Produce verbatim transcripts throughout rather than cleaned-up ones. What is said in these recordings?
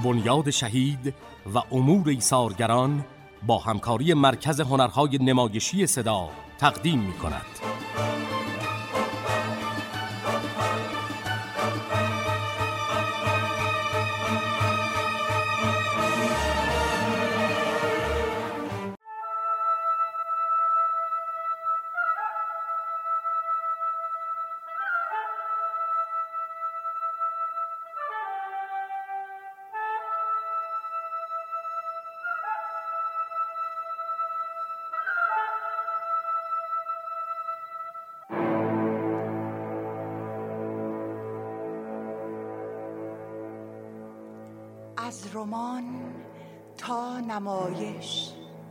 بنیاد شهید و امور ایثارگران با همکاری مرکز هنرهای نمایشی صدا تقدیم می‌کند. از رمان تا نمایش،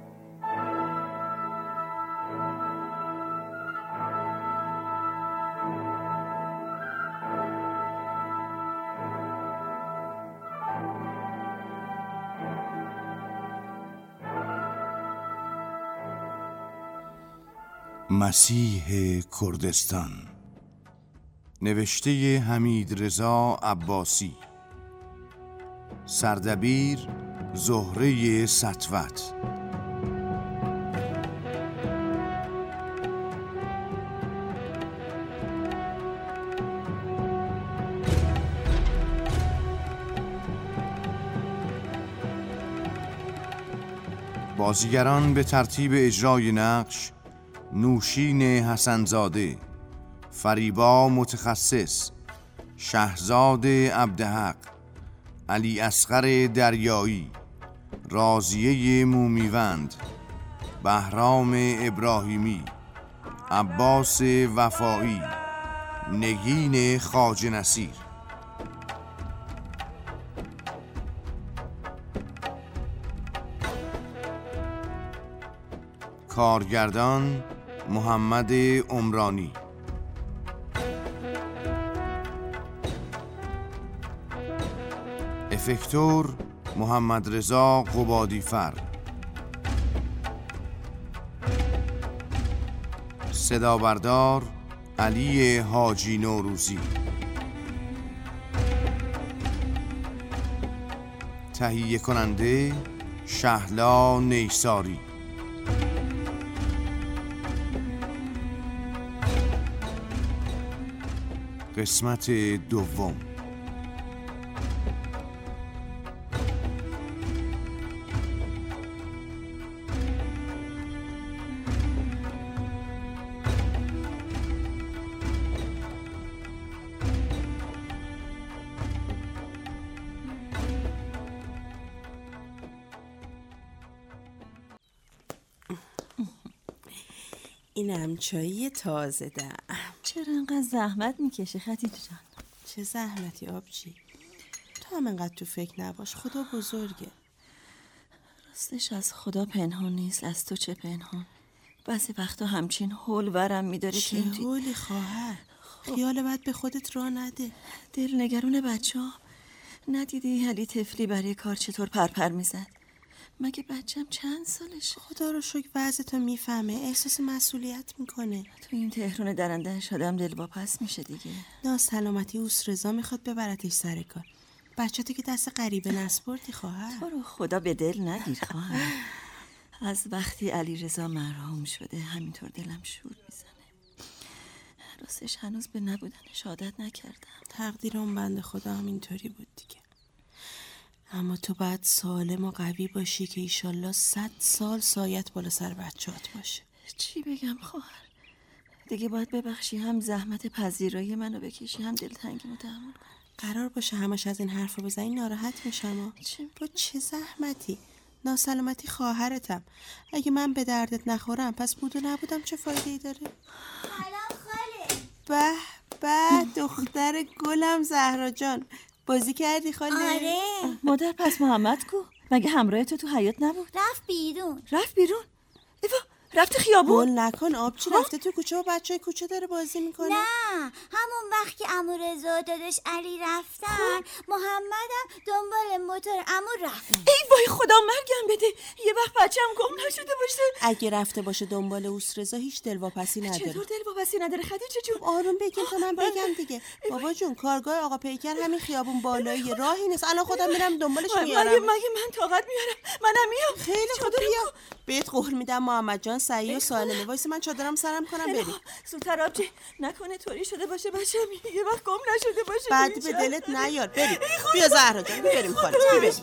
مسیح کردستان، نوشته حمید رضا عباسی، سردبیر زهره سطوت. بازیگران به ترتیب اجرای نقش: نوشین حسنزاده، فریبا متخصص، شهزاد عبدحق، علی اصغر دریایی، راضیه مومیوند، بهرام ابراهیمی، عباس وفایی، نگین خواجه نصیر. کارگردان محمد عمرانی. افکتور محمد رضا قبادیفر. صدا بردار علی حاجی نوروزی. تهیه کننده شهلا نیساری. قسمت دوم. اینم چایی تازه ده. چرا انقدر زحمت میکشی خدیجه جان؟ چه زحمتی آبجی؟ تو هم انقدر تو فکر نباش، خدا بزرگه. راستش از خدا پنهان نیست، از تو چه پنهان. بعضی وقتا همچین هول ورم میداره چه که این هولی خواهر؟ خیال بد به خودت راه نده. دل نگرون بچه ها. ندیدی علی طفلی برای کار چطور پرپر میزد؟ مگه بچم چند سالشه؟ خدا رو شکر وضعتو میفهمه، احساس مسئولیت میکنه. تو این تهران درندهش آدم دل واپس میشه دیگه. ناسلامتی اوس رضا میخواد ببرتش سر کار. بچه تو که دست غریبه نسپردی خواهر. تو رو خدا به دل نگیر خواهر. از وقتی علی رضا مرحوم شده همینطور دلم شور میزنه. راستش هنوز به نبودنش عادت نکردم. تقدیر اون بنده خدا هم اینطوری بود دیگه. اما تو باید سالم و قوی باشی که ایشالله صد سال سایت بالا سر بچه‌هات باشه. چی بگم خواهر؟ دیگه باید ببخشی، هم زحمت پذیرایی منو بکشی، هم دلتنگیمو تحمل کنی. قرار باشه همش از این حرفا بزنی ناراحت میشم. چه با چه زحمتی؟ ناسلامتی خواهرتم. اگه من به دردت نخورم پس بود و نبودم چه فایده‌ای داره؟ سلام خاله. به به دختر گلم زهرا جان، بازی کردی خاله؟ آره. مادر پس محمد کو؟ مگه همراه تو تو حیاط نبود؟ رفت بیرون. رفت بیرون؟ ایوا رفته خیابون؟ گل نکن آبجی رفته تو کوچه و بچه کوچه داره بازی میکنه. نه همون وقت که عمو رضا داداش علی رفتن محمدم دنبال موتور عمو رفت. ای وای خدا مرگم بده، یه وقت بچه‌م گم نشده باشه. اگه رفته باشه دنبال اوس رضا هیچ دلواپسی نداره. چطور دلواپسی نداره خدیجه جون؟ آروم بگین تا من بگم دیگه. بابا جون کارگاه آقا پیکر همین خیابون بالایی راهی نیست. الان خودم میرم دنبالش میارم. مگه مگه من طاقت میارم؟ منم میام. خیلی خوب بیا. بهت قول میدم محمد جان صحیح و سالمه. وایس من چادرم سرم کنم بریم. زودتر آبجی نکنه طوری شده باشه بچه‌م یه وقت گم نشده باشه. بعد به دلت نیار. بریم. بیا زهرا جان بریم خارج. بریم.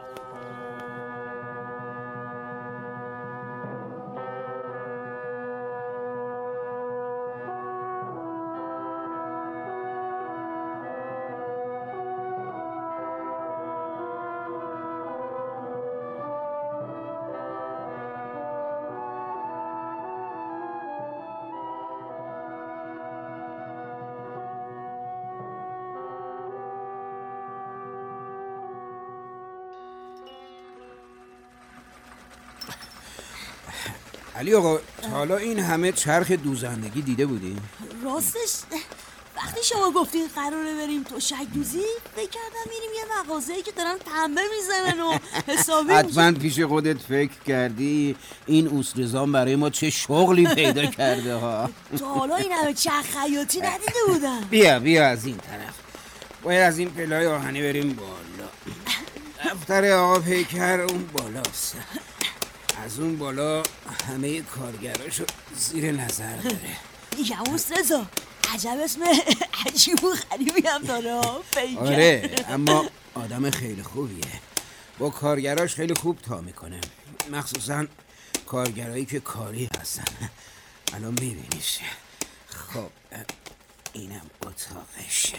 علی آقا حالا این همه چرخ دوزندگی دیده بودی؟ راستش وقتی شما گفتین قراره بریم تو شک دوزی فکر کردم میریم یه مغازه‌ای که دارن تنبه میزنن و حسابی حتما پیش خودت فکر کردی این اوس رضا برای ما چه شغلی پیدا کرده ها. تا حالا این همه چرخ خیاطی ندیده بودم. بیا بیا از این طرف، باید از این پله‌های آهنی بریم بالا. دفتر آقا پیکر اون بالاست، از اون بالا همه کارگراشو زیر نظر داره. میگم اوس رضا عجب اسم عجیب و غریبی هم داره. پیکر آره اما آدم خیلی خوبیه، با کارگراش خیلی خوب تا میکنه، مخصوصا کارگرایی که کاری هستن. الان میبینیش. خب اینم اتاقش.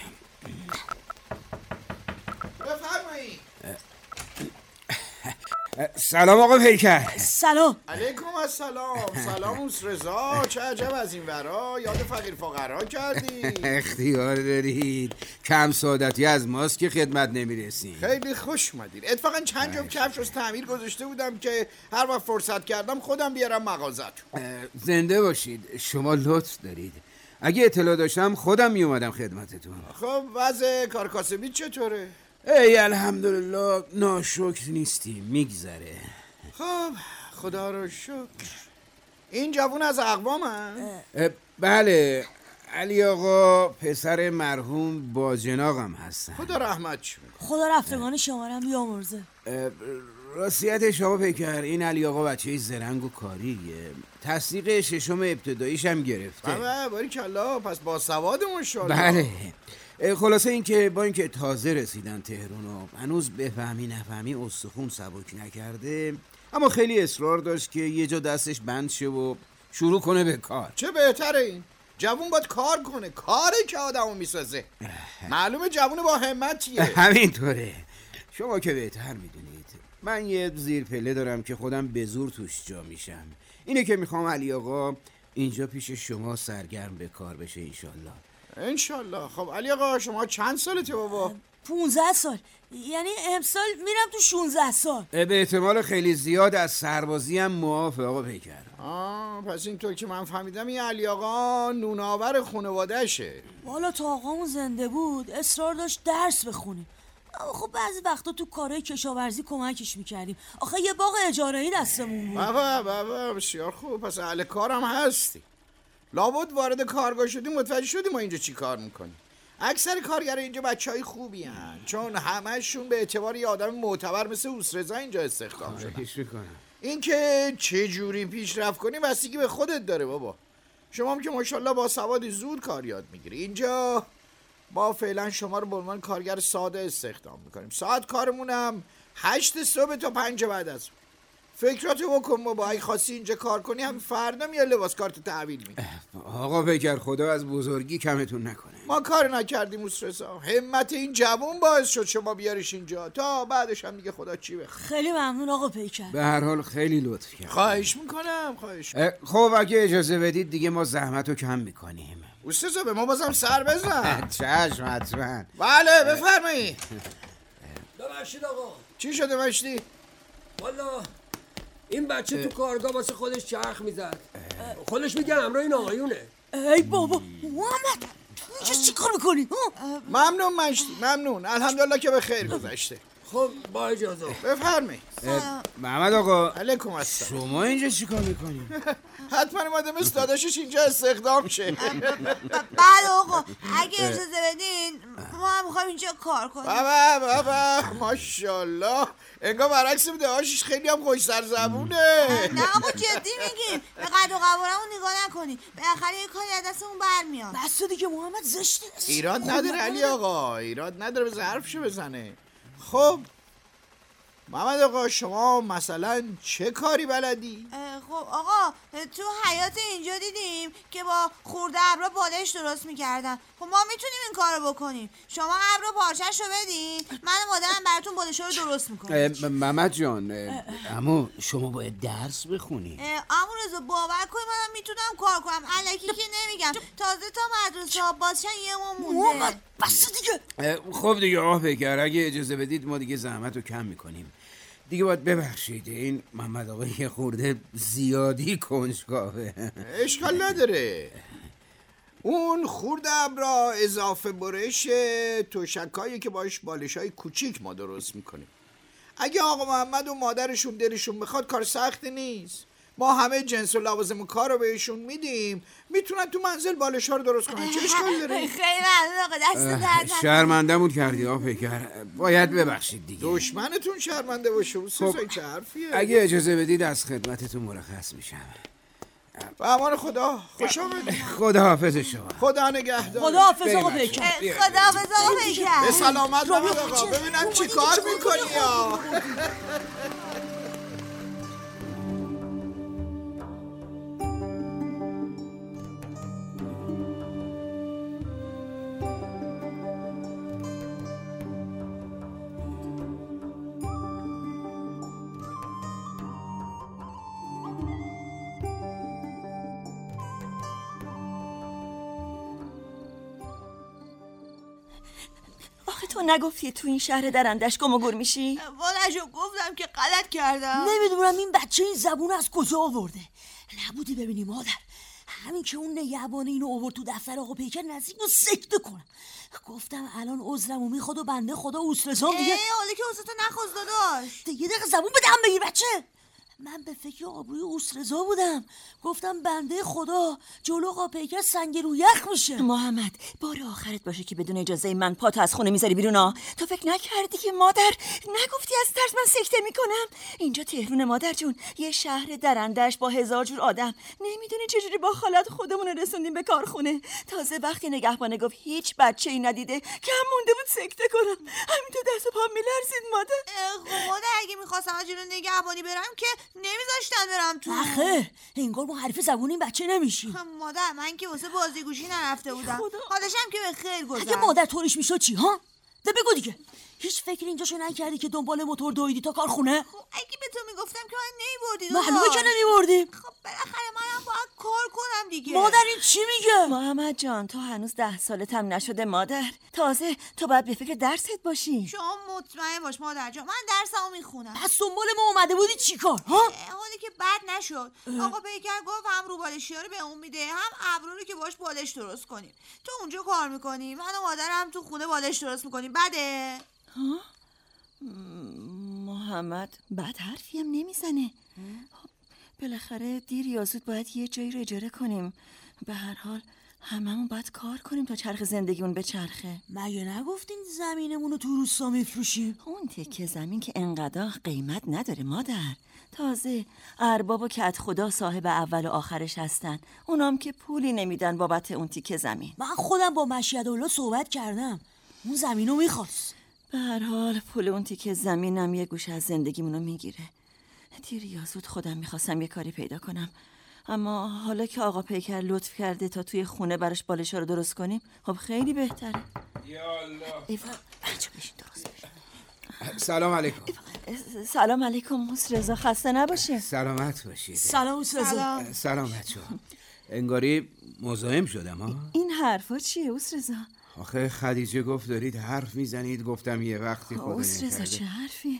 بفرمایید. سلام آقا پیکر. سلام. علیکم السلام. سلام اوس رضا، چه عجب از این ورا یاد فقیر فقرا کردی. اختیار دارید، کم سعادتی از ماست که خدمت نمیرسیم. خیلی خوش اومدید. اتفاقا چند جفت کفش از تعمیر گذاشته بودم که هر وقت فرصت کردم خودم بیارم مغازتون. زنده باشید، شما لطف دارید. اگه اطلاع داشتم خودم میومدم خدمتتون. خب وضع کارکاسبی چطوره؟ ای الحمدلله ناشکر نیستیم، میگذره. خب خدا رو شکر. این جوون از اقوام هم؟ بله علی آقا پسر مرحوم باجناقم هستن. خدا رحمت شون. خدا رفتگان شما رو بیامرزه. راستیت شما پیکر این علی آقا بچه زرنگ و کاریه، تصدیق ششم ابتداییش هم گرفته. بله باریکلا، پس با سواد ماشاءالله. بله خلاصه این که با اینکه تازه رسیدن تهران و هنوز بفهمی نفهمی استخون سبک نکرده، اما خیلی اصرار داشت که یه جا دستش بند شه و شروع کنه به کار. چه بهتره این جوون باید کار کنه، کاره که آدمو میسازه. معلومه جوون با همتیه. همینطوره، شما که بهتر میدونید. من یه زیر پله دارم که خودم به زور توش جا میشم. اینه که میخوام علی آقا اینجا پیش شما سرگرم به کار بشه انشالله. انشالله. خب علی آقا شما چند سالته بابا؟ پونزده سال، یعنی امسال میرم تو شونزده سال. به احتمال خیلی زیاد از سربازی هم معافه آقا پیکر. آه پس اینطور که من فهمیدم این علی آقا نوناور خانواده‌شه. والا تا آقامون زنده بود اصرار داشت درس بخونیم، اما خب بعضی وقتا تو کارهای کشاورزی کمکش میکردیم. آخه یه باغ اجاره‌ای دستمون بود. بابا بابا بسیار خوب، پس اهل کارم هستی. لابد وارد کارگاه شدی متوجه شدی ما اینجا چی کار میکنیم. اکثر کارگر اینجا بچهای خوبی هن، چون همه‌شون به اعتبار یه آدم معتبر مثل اوس رضا اینجا استخدام شدن. این که چه جوری پیشرفت کنی بستگی به خودت داره بابا. شما هم که ماشاءالله با سواد زود کار یاد میگیری. اینجا ما فعلا شما رو به عنوان کارگر ساده استخدام میکنیم. ساعت کارمونم هشت صبح تا پنج بعد از ظهر. فکراتو بکن بابا، اگه خواستی اینجا کار کنی هم فردا میاد لباس کارتو تحویل میدی. آقا پیکر خدا از بزرگی کمتون نکنه. ما کار نکردیم اوس رضا، همت این جوون باعث شد شما بیاریش اینجا، تا بعدش هم دیگه خدا چی بخواد. خیلی ممنون آقا پیکر. به هر حال خیلی لطف کرد. خواهش میکنم خواهش. خب اگه اجازه بدید دیگه ما زحمتو کم میکنیم. اوس رضا به ما بازم سر بزن. چشم حتما. بله بفرمایید. ببخشید آقا. چی شده مشتی؟ والا این بچه تو کارگاه واسه خودش چرخ میزد. خودش میگه همراه این آقایونه. ای بابا محمد اینجا چی کار میکنی؟ ممنون مشتی، ممنون. الحمدلله که به خیر گذشته. خب با اجازه. بفرمایید. محمد آقا علیکم السلام. شما اینجا چی کار میکنی؟ حتما اومده مثل داداشش اینجا استخدام شه. بله آقا اگه اجازه بدین ما هم میخوایم اینجا کار کنیم. بابا بابا ماشاءالله، انگار برعکس داداشش خیلی هم خوش سرزبونه. نه آقا جدی میگیم، به قد و قوارمون نگاه نکنی، بالاخره یه کاری از دستمون برمیاد. بس دیگه محمد زشته. ایراد نداره علی آقا، ایراد نداره، بذار حرفشو بزنه. خب محمد آقا شما مثلا چه کاری بلدی؟ خب آقا تو حیات اینجا دیدیم که با خورده ابرا بالش درست میکردن. خب ما میتونیم این کارو بکنیم. شما ابرا پارچه‌شو بدین، من و مادرم براتون بالشا رو درست میکنیم. محمد جان عمو شما باید درس بخونی. عمو رضا باور کنید منم میتونم کار کنم، الکی که نمیگم. تازه تا مدرسه ها بازشن یه ما مونده. بس دیگه. خب دیگه آقا پیکر اگه اجازه بدید ما دیگه زحمت رو کم میکنیم. دیگه باید ببخشید این محمد آقا یه خورده زیادی کنجکاوه. اشکال نداره. اون خورده ابرا اضافه برش توشکایی که باش بالشای کوچیک ما درست میکنیم. اگه آقا محمد و مادرشون دلشون بخواد کار سختی نیست. ما همه جنس و لوازم کار رو بهشون میدیم، میتونن تو منزل بالشا رو درست کنن. چه اشکال داره؟ خیلی ممنون آقا، دست درد نکنه. شرمندمون کردی آقا پیکر، باید ببخشید دیگه. دشمنتون شرمنده باشه. خب چه حرفیه؟ اگه اجازه بدید از خدمتتون مرخص میشم. به امان خدا. خوش آمدید. خدا حافظ شما. خدا نگهدار. خدا حافظ آقا پیکر. خدا حافظ آقا پیکر. به سلامت محمد آقا. ببینم چی کار میکنی یا تو نگفتی تو این شهر درندش گم و گور میشی؟ والله گفتم که غلط کردم. نمیدونم این بچه این زبون از کجا آورده. نبودی ببینی مادر، همین که اون نگهبان اینو آورد تو دفتر آقا پیکر نزدیک رو سکته کنم. گفتم الان عذرمو میخواد و بنده خدا اوسرزام دیگه. حالا که عذرتو نخواست داداش. یه دقیقه زبون بدم بگیر بچه. من به فکر آبروی اوسرزا بودم. گفتم بنده خدا جلو آقا پیکر سنگ رو یخ میشه. محمد بار آخرت باشه که بدون اجازه من پاتو از خونه میذاری بیرون ها. تو فکر نکردی که مادر نگفتی از ترس من سکته میکنم؟ اینجا تهرون مادر جون، یه شهر درندش با هزار جور آدم. نمیدونی چجوری با خالت خودمون رسوندیم به کارخونه. تازه وقتی نگهبانه گفت هیچ بچه‌ای ندیده که هم مونده بود سکته کنم، همینطور دست و پام میلرزید مادر. خب مادر اگه میخواستم از جلو نگهبانی برم که نمیذاشتن برم تو. آخه انگار ما حریف زبون این بچه نمیشی. مادر من که واسه بازیگوشی نرفته بودم، حالشم که به خیر گذشت. اگه مادر طوریش میشد چی ها؟ ده بگو دیگه. هیچ فکر اینجاشو نکردی که دنبال موتور دویدی تا کارخونه؟ خب اگه به تو میگفتم که من نمیبردی. معلومه که نمیبردیم. خب بالاخره منم باید کار کنم دیگه. مادر این چی میگه؟ محمد جان تو هنوز ده سالت هم نشده مادر. تازه تو باید به فکر درست باشی. شما مطمئن باش مادر جان، من درسمو میخونم. پس دنبال ما اومده بودی چیکار ها؟ حالی که بد نشد. آقا پیکر گفت هم رو بالشیا رو به اون میده، هم ابرو رو که باش بالش درست کنیم. تو اونجا کار میکنی، من و مادرم تو خونه بالش درست میکنیم. بده؟ ها؟ محمد بد حرفی هم نمیزنه. بالاخره دیر یا زود باید یه جایی رو اجاره کنیم. به هر حال هممون باید کار کنیم تا چرخ زندگیمون به چرخه. مگه نگفتین زمینمون رو تو روستا میفروشیم؟ اون تکه زمین که انقدر قیمت نداره مادر. تازه ارباب و کت خدا صاحب اول و آخرش هستن، اونام که پولی نمیدن بابت اون تکه زمین. من خودم با مشیدالله صحبت کردم، اون زمینو میخواست. به هر حال پول اون تیکه زمینم یه گوشه از زندگیمونو میگیره. دیر یا زود خودم میخواستم یه کاری پیدا کنم، اما حالا که آقا پیکر لطف کرده تا توی خونه براش بالشا رو درست کنیم، خب خیلی بهتره. یا الله. ایوا بچه بشین درست بشین. سلام علیکم. سلام علیکم موس رضا، خسته نباشید. سلامت باشید. سلام موس رضا. سلام بچه‌ها. انگاری مزاحم شدم ها. این حرفا چیه موس رضا؟ آخه خدیجه گفت دارید حرف میزنید، گفتم یه وقتی خدا موس رضا چه حرفی؟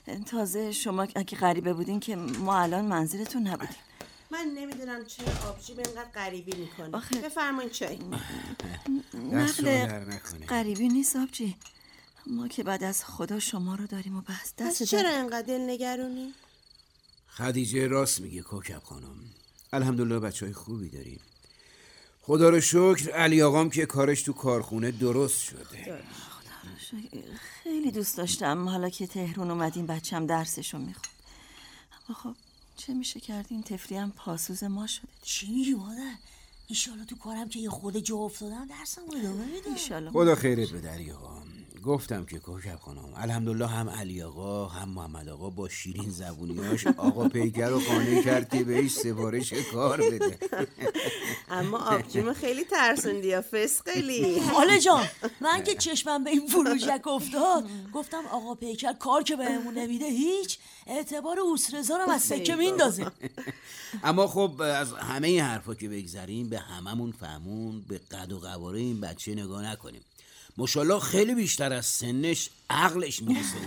تازه شما اگه غریبه بودین که ما الان منزلتون نبودیم. من نمیدونم چرا آبجی به اینقدر غریبی میکنه. آخه بفرمایید چای. نقل غریبی نیست آبجی. ما که بعد از خدا شما رو داریم و بس. دست چرا اینقدر دلنگرونی؟ خدیجه راست میگه کوکب خانم. الحمدلله بچهای خوبی داریم. خدا رو شکر علی آقام که کارش تو کارخونه درست شده. خدا رو شکر. خیلی دوست داشتم حالا که تهرون اومدیم بچم درسشو میخواد. اما خب چه میشه کرد این طفلی هم پاسوز ما شده. چی میگی مادر؟ ایشالا تو کارم که یه خود جا افتادم درسم رو ادامه میدم. ایشالا. خدا خیرت بده علی آقا. گفتم که کوکب خانم الحمدلله هم علی آقا هم محمد آقا با شیرین زبونیاش آقا پیکر رو قانع کرد که بهش سفارش کار بده. اما آبجیمو خیلی ترسوندی یا فسقلی. خاله جان من که چشمم به این فروشک افتاد گفتم آقا پیکر کار که بهمون نمیده هیچ، اعتبار اوسرزا رو از سکه میندازه. اما خب از همه این حرفا که بگذریم به هممون فهمون به قد و قواره این بچه نگاه نکنیم. ماشاءالله خیلی بیشتر از سنش عقلش میرسه.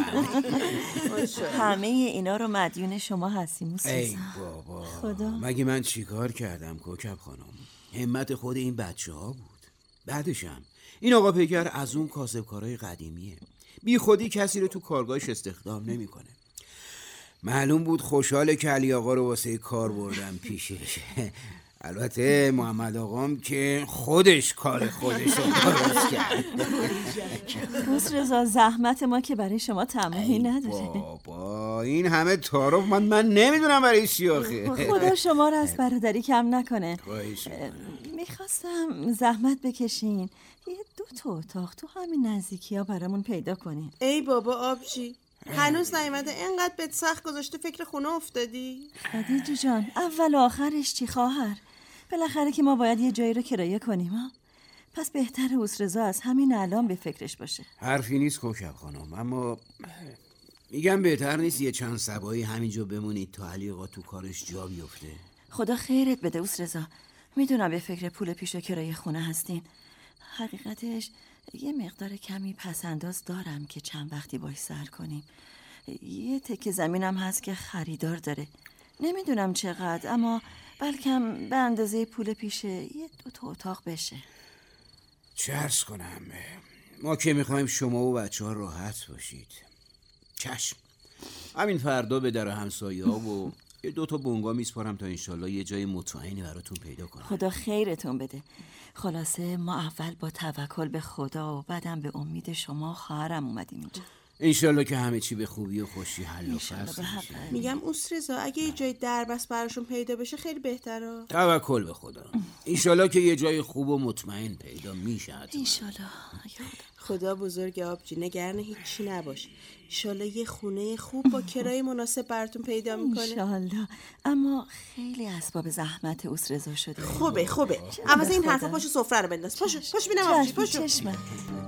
همه اینا رو مدیون شما هستیم اوسرزا. ای بابا خدا. مگه من چیکار کردم کوکب خانم؟ همت خود این بچه ها بود. بعدشم این آقا پیکر از اون کاسبکارای قدیمیه، بی خودی کسی رو تو کارگاهش استخدام نمیکنه. معلوم بود خوشحاله که علی آقا رو واسه کار بردم پیشش. البته محمد آقام که خودش کار خودش رو درست کرد. اوسرزا زحمت ما که برای شما تمامی نداره. بابا این همه تعارف من من نمیدونم برای چی آخه. خدا شما رو از برادری کم نکنه. خواهش می‌کنم. میخواستم زحمت بکشین یه دو تا اتاق تو همین نزدیکی ها برامون پیدا کنین. ای بابا آبجی هنوز نیومده اینقدر بهت سخت گذاشته فکر خونه افتادی؟ خدیجه جان اول و آخرش چی خواهر؟ بالاخره که ما باید یه جایی رو کرایه کنیم ها؟ پس بهتر اوسرزا از همین الان به فکرش باشه. حرفی نیست کوکب خانم، اما میگم بهتر نیست یه چند صبایی همینجا بمونید تا علی آقا تو کارش جا بیفته. خدا خیرت بده اوسرزا. میدونم به فکر پول پیش و کرایه خونه هستین. حقیقتش یه مقدار کمی پسنداز دارم که چند وقتی باش سر کنیم. یه تکه زمینم هست که خریدار داره. نمیدونم چقدر اما بلکم به اندازه پول پیشه یه دو تا اتاق بشه. چه عرض کنم، ما که میخوایم شما و بچه ها راحت باشید. چشم همین فردا به در همسایه ها و یه دو تا بونگا میسپارم تا انشالله یه جای مطمئنی براتون پیدا کنم. خدا خیرتون بده. خلاصه ما اول با توکل به خدا و بعدم به امید شما خواهرم اومدیم اینجا. انشالله که همه چی به خوبی و خوشی حل و فصل میشه. میگم اوسرزا اگه یه جای دربست براشون پیدا بشه خیلی بهتره. توکل به خدا. انشالله که یه جای خوب و مطمئن پیدا میشه. انشالله. خدا بزرگ آبجی نگران هیچی نباش. انشالله یه خونه خوب با کرایه مناسب براتون پیدا میکنه. انشالله. اما خیلی اسباب زحمت اوسرزا شده. خوبه خوبه. اما این حرفا پاشو سفره رو بنداز. پاشو پاشو ببینم آبجی پاشو. چشمم.